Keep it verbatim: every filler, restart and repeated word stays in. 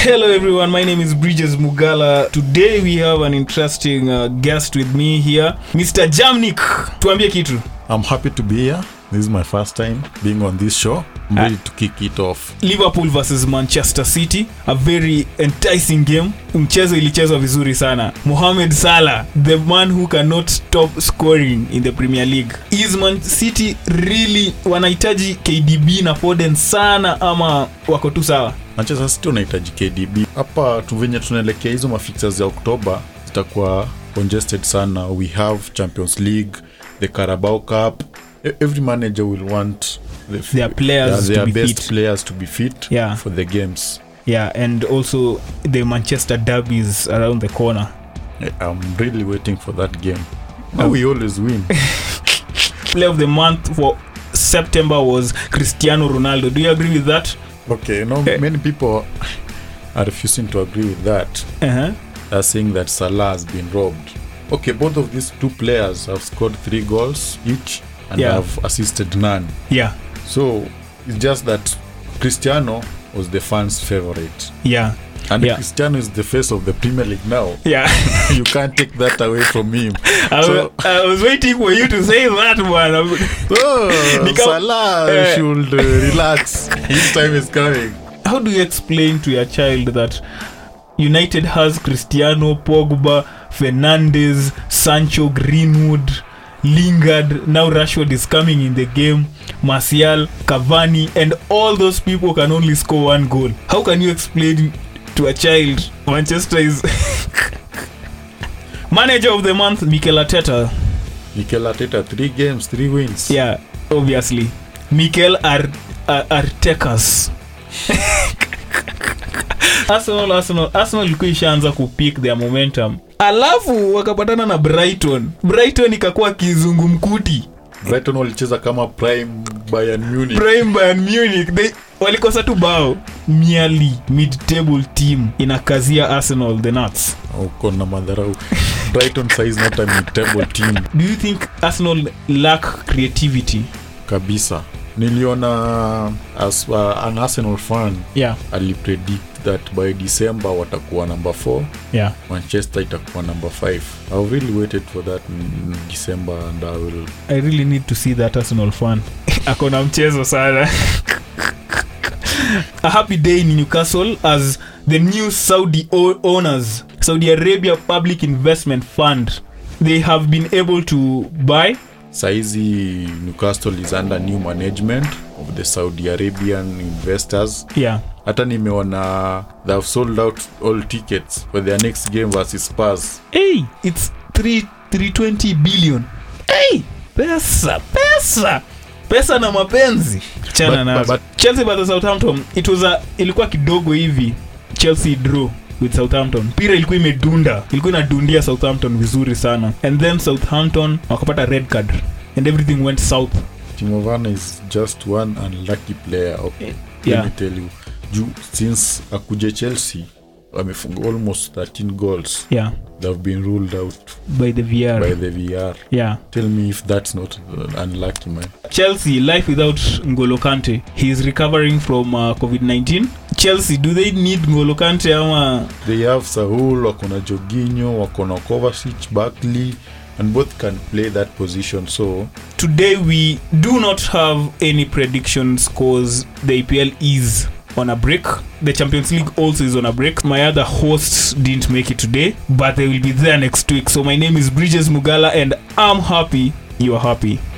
Hello everyone, my name is Bridges Mugala. Today we have an interesting uh, guest with me here, Mister Jamnik. Tuambie kitu. I'm happy to be here. This is my first time being on this show. I'm ready to kick it off. Liverpool versus Manchester City, a very enticing game. Mchezo ilichezwa vizuri sana. Mohamed Salah, the man who cannot stop scoring in the Premier League. Is Man City really wanahitaji K D B na Foden sana ama wako tu sawa? Manchester City wanahitaji K D B. Hapa tuvenye tunaelekea hizo mafixtures ya Oktoba zitakuwa congested sana. We have Champions League, the Carabao Cup. Every manager will want the f- their players their, to their be best fit. players to be fit Yeah. for the games. Yeah, and also the Manchester derbies around the corner. I'm really waiting for that game. Now we always win. Player of the month for September was Cristiano Ronaldo. Do you agree with that? Okay, you know, Okay. many people are refusing to agree with that. Uh-huh. They're saying that Salah has been robbed. Okay, both of these two players have scored three goals each and Yeah. have assisted none. Yeah. So it's just that Cristiano was the fans' favorite. Yeah. And Yeah. Cristiano is the face of the Premier League now. Yeah. You can't take that away from him. I, So- was, I was waiting for you to say that one. Oh, Nika- Salah eh. should uh, relax. His time is coming. How do you explain to your child that United has Cristiano, Pogba, Fernandes, Sancho, Greenwood, Lingard, now Rashford is coming in the game, Martial, Cavani, and all those people can only score one goal? How can you explain to a child Manchester is manager of the month? Mikel Arteta. Mikel Arteta, three games, three wins. Yeah, obviously. Mikel Ar- Ar- Artekas. Arsenal, Arsenal, Arsenal ilikuwa ishaanza kupick their momentum. Alafu wakapatana na Brighton. Brighton ikakuwa kizungumkuti. Brighton walicheza kama prime Bayern Munich. Prime Bayern Munich. They walikosa tu bao. Merely mid-table team inakazia Arsenal the nuts. Uko na madharau. Brighton size not a mid-table team. Do you think Arsenal lack creativity? Kabisa. Niliona as uh, an Arsenal fan, Yeah. ali predict that by December watakuwa number four, Yeah. Manchester itakuwa number five. I've really waited for that in December and I will. I really need to see that Arsenal fan. Akona mchezo sana. A happy day in Newcastle as the new Saudi o- owners, Saudi Arabia Public Investment Fund, they have been able to buy. Saizi Newcastle is under new management of the Saudi Arabian investors. Yeah. Hata nimeona they have sold out all tickets for their next game versus Spurs. Hey, it's three three twenty billion. Hey, pesa, pesa. Pesa na mapenzi. Chana But- nazo. but- Chelsea versus Southampton. It was a ilikuwa kidogo hivi. Chelsea draw with Southampton. Pira ilikuwa imedunda. Ilikuwa inadundia Southampton vizuri sana. And then Southampton wakapata red card and everything went south. Timo Werner is just one unlucky player. Okay. Yeah. Let me tell you. Ju, since akuje Chelsea, wamefunga almost thirteen goals. Yeah, They've been ruled out by the V R. by the V R. Yeah. Tell me if that's not uh, unlucky, man. Chelsea, life without N'Golo Kante. He is recovering from uh, covid nineteen. Chelsea, do they need N'Golo Kante ama? They have Saul, wakona Jorginho, wakona Kovacic, Barkley, and both can play that position. So Today we do not have any predictions cause the E P L is on a break. The Champions League also is on a break. My other hosts didn't make it today, but they will be there next week. So my name is Bridges Mugala and I'm happy you are happy.